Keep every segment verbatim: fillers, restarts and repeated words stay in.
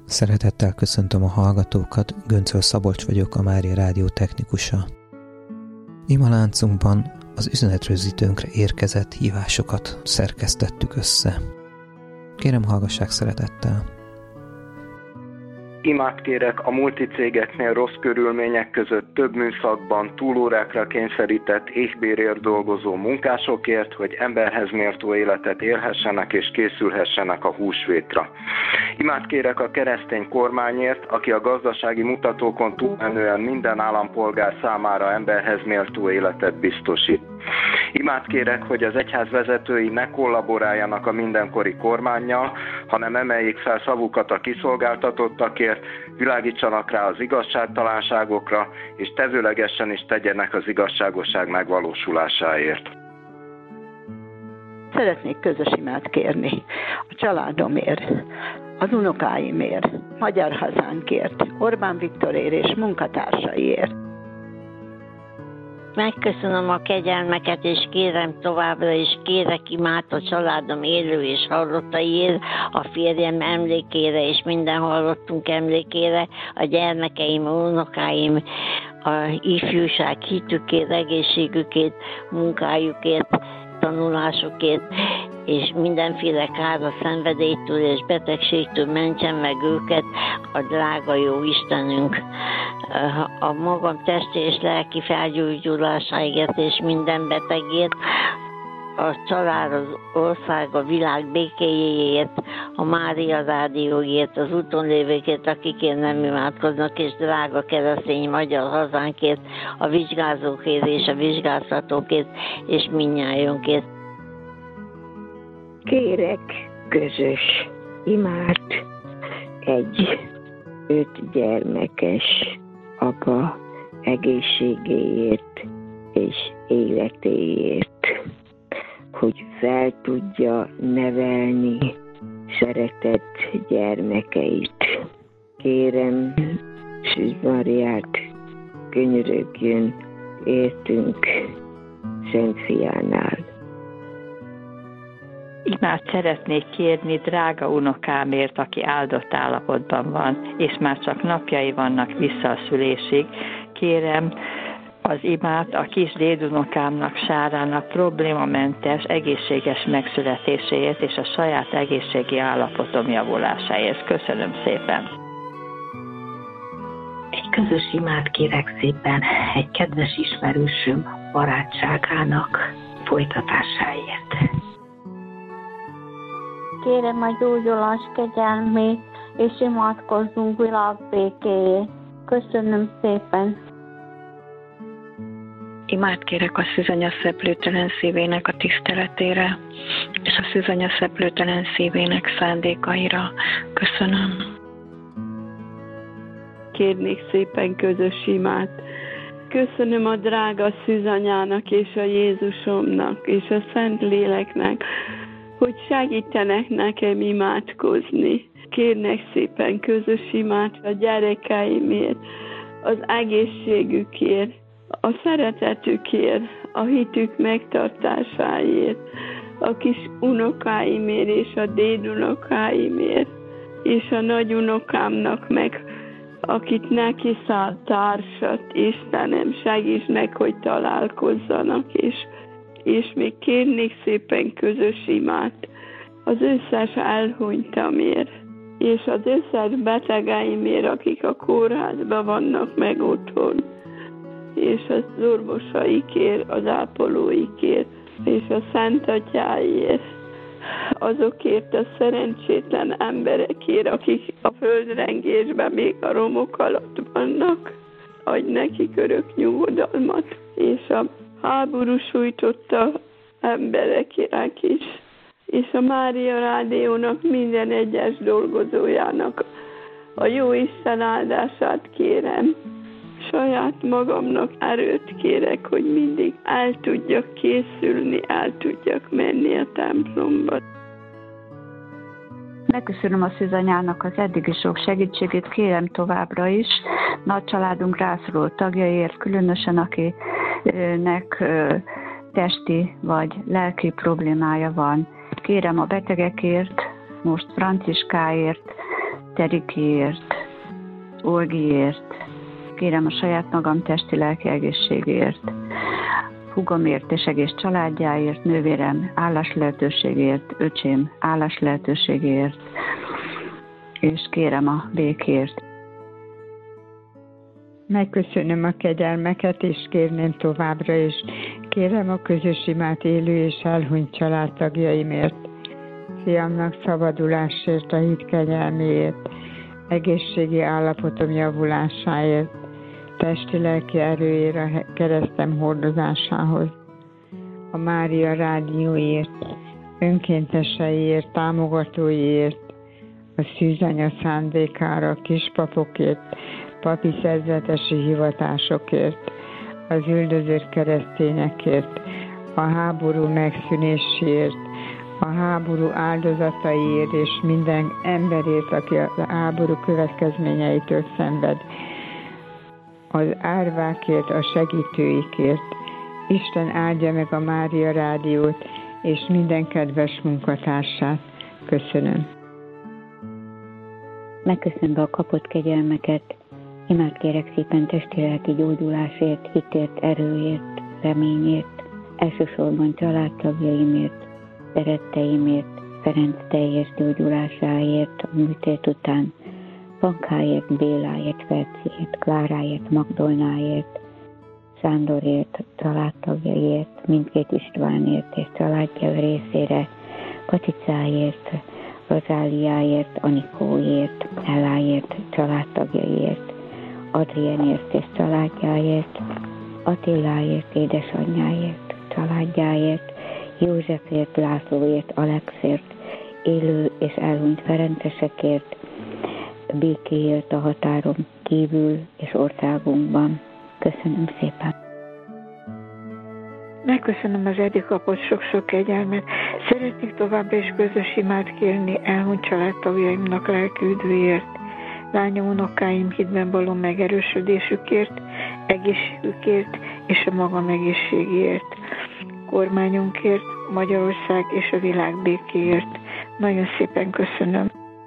Szeretettel köszöntöm a hallgatókat, Göncöl Szabolcs vagyok, a Mária Rádió technikusa. Imaláncunkban az üzenetrögzítőnkre érkezett hívásokat szerkesztettük össze. Kérem, hallgassák szeretettel! Imát kérek a multicégeknél rossz körülmények között több műszakban túlórákra kényszerített éhbérért dolgozó munkásokért, hogy emberhez méltó életet élhessenek és készülhessenek a húsvétra. Imát kérek a keresztény kormányért, aki a gazdasági mutatókon túlmenően minden állampolgár számára emberhez méltó életet biztosít. Imát kérek, hogy az egyház vezetői ne kollaboráljanak a mindenkori kormánnyal, hanem emeljék fel szavukat a kiszolgáltatottakért, világítsanak rá az igazságtalanságokra, és tevőlegesen is tegyenek az igazságosság megvalósulásáért. Szeretnék közös imát kérni a családomért, az unokáimért, magyar hazánkért, Orbán Viktorért és munkatársaiért. Megköszönöm a kegyelmeket, és kérem továbbra is, kérek imát a családom élő és hallottaiért, a férjem emlékére és minden hallottunk emlékére, a gyermekeim, a unokáim, a ifjúság hitükért, egészségükért, munkájukért, tanulásukért, és mindenféle káros szenvedélytől és betegségtől mentsen meg őket a drága jó Istenünk. A magam testi és lelki felgyógyulásáért és minden betegért, a család, az ország, a világ békéjéért, a Mária Rádióért, az úton lévőkért, akikért nem imádkoznak, és drága keresztény magyar hazánkért, a vizsgázókért és a vizsgáztatókért, és mindnyájunkért. Kérek közös imát egy öt gyermekes apa egészségéért és életéért, hogy fel tudja nevelni szeretett gyermekeit. Kérem Szűz Máriát, könyörögjön értünk Szent Fiánál. Imát szeretnék kérni drága unokámért, aki áldott állapotban van, és már csak napjai vannak vissza a szülésig. Kérem az imát a kis dédunokámnak, Sárának problémamentes, egészséges megszületéséért és a saját egészségi állapotom javulásáért. Köszönöm szépen! Egy közös imát kérek szépen egy kedves ismerősöm barátságának folytatásáért. Kérem a gyógyulás kegyelmét, és imádkozzunk világbékéért. Köszönöm szépen! Imát kérek a szűzanya szeplőtelen szívének a tiszteletére, és a szűzanya szeplőtelen szívének szándékaira. Köszönöm. Kérnék szépen közös imát. Köszönöm a drága szűzanyának és a Jézusomnak és a Szent Léleknek, hogy segítenek nekem imádkozni. Kérnek szépen közös imát a gyerekeimért, az egészségükért, a szeretetükért, a hitük megtartásáért, a kis unokáimért és a dédunokáimért, és a nagyunokámnak meg, akit neki szállt társat, Istenem, segíts meg, hogy találkozzanak, és és még kérnék szépen közös imát az összes elhunytamért, és az összes betegeimért, akik a kórházban vannak meg otthon, és az orvosaikért, az ápolóikért, és a Szent Atyáért, azokért a szerencsétlen emberekért, akik a földrengésben még a romok alatt vannak, adj nekik örök nyugodalmat, és a háború sújtotta embereknek is, és a Mária Rádiónak minden egyes dolgozójának a jó Isten áldását kérem. Saját magamnak erőt kérek, hogy mindig el tudjak készülni, el tudjak menni a templomba. Megköszönöm a szűzanyának az eddigi sok segítségét, kérem továbbra is nagy családunk rászoruló tagjaiért, különösen akinek testi vagy lelki problémája van. Kérem a betegekért, most Franciskáért, Terikiért, Olgiért, kérem a saját magam testi-lelki egészségért, húgomért és egész családjáért, nővérem állás lehetőségért, öcsém állás lehetőségért, és kérem a békért. Megköszönöm a kegyelmeket, és kérném továbbra is. Kérem a közös imát élő és elhunyt családtagjaimért, fiamnak szabadulásért, a hit kegyelméért, egészségi állapotom javulásáért, testi-lelki erőért a keresztem hordozásához, a Mária rádióért, önkénteseiért, támogatóiért, a szűzanya szándékára, a kispapokért, papi szerzetesi hivatásokért, az üldözött keresztényekért, a háború megszűnéséért, a háború áldozataiért és minden emberért, aki a háború következményeitől szenved, az árvákért, a segítőikért. Isten áldja meg a Mária Rádiót és minden kedves munkatársát. Köszönöm. Megköszönve a kapott kegyelmeket, imád kérek szépen testi-lelki gyógyulásért, hitért, erőért, reményért, elsősorban családtagjaimért, szeretteimért, Ferenc teljes gyógyulásáért, a műtét után, Pankáért, Béláért, Ferciért, Kláráért, Magdolnáért, Sándorért, családtagjaiért, mindkét Istvánért és családja részére, Katicáért, Rozáliáért, Anikóért, Elláért, családtagjaiért, Adrienért és családjáért, Attiláért, édesanyjáért, családjáért, Józsefért, Lászlóért, Alexért, élő és elhunyt ferencesekért, békéért a határon kívül és országunkban. Köszönöm szépen. Megköszönöm az eddig kapott sok-sok kegyelmet. Szeretnék továbbra is közös imát kérni elhunyt családtagjaimnak lelki üdvéért, lányom, unokáim hitben való megerősödésükért, egészségükért és a magam egészségéért, kormányunkért, Magyarország és a világ békéért. Nagyon szépen köszönöm.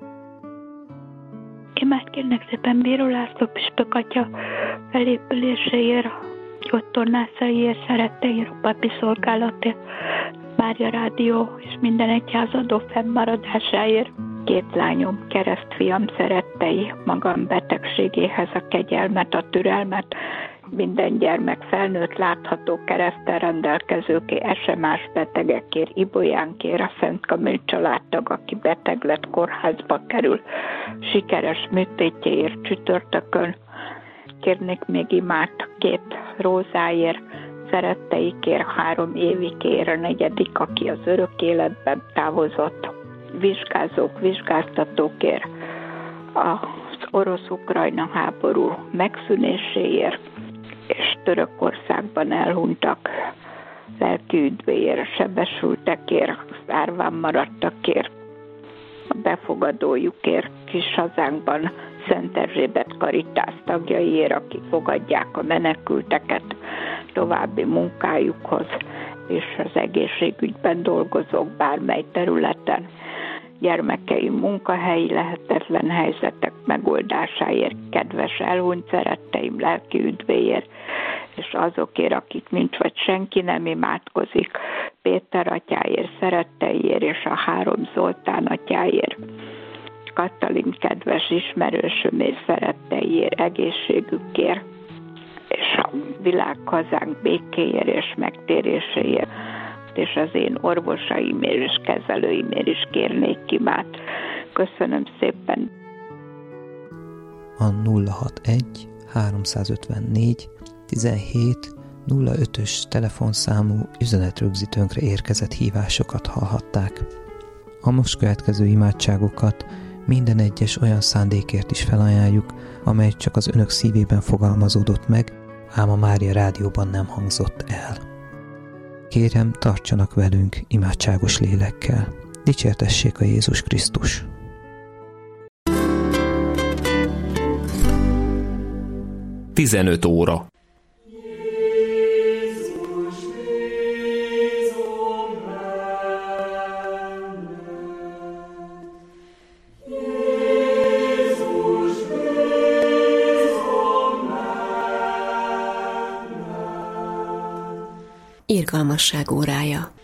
Imát kérnek szépen Bíró László püspök atya felépüléséért, ott tornászaiért, szeretteért, a papi szolgálatért, Mária Rádió és minden egyházadó fennmaradásáért. Két lányom, keresztfiam szerettei, magam betegségéhez a kegyelmet, a türelmet, minden gyermek felnőtt látható kereszttel rendelkezőké, es em es betegekért, Ibolyánkért, a Szent Kamil családtag, aki beteg lett, kórházba kerül, sikeres műtétjéért csütörtökön. Kérnék még imát két Rózáért, szeretteikért, három Évikéért, a negyedik, aki az örök életben távozott, vizsgázók, vizsgáztatókért, az orosz-ukrajna háború megszűnéséért, és Törökországban elhunytak lelki üdvéért, sebesültekért, árván maradtakért, a befogadójukért, kis hazánkban Szent Erzsébet Karitász tagjaiért, akik fogadják a menekülteket további munkájukhoz, és az egészségügyben dolgozók bármely területen, gyermekeim munkahelyi lehetetlen helyzetek megoldásáért, kedves elhunyt szeretteim lelki üdvéért, és azokért, akik nincs vagy senki nem imádkozik, Péter atyáért, szeretteiért, és a három Zoltán atyáért, Katalin kedves ismerősömért, szeretteiért, egészségükért, és a világ hazánk békéért és megtéréséért, és az én orvosaimért és kezelőimért is kérnék imát. Köszönöm szépen. A nulla hatvanegy háromszázötvennégy tizenhét nulla ötös telefonszámú üzenetrögzítőnkre érkezett hívásokat hallhatták. A most következő imádságokat minden egyes olyan szándékért is felajánljuk, amely csak az önök szívében fogalmazódott meg, ám a Mária Rádióban nem hangzott el. Kérem, tartsanak velünk imádságos lélekkel. Dicsértessék a Jézus Krisztus! tizenöt óra. Yeah. Irgalmasság órája.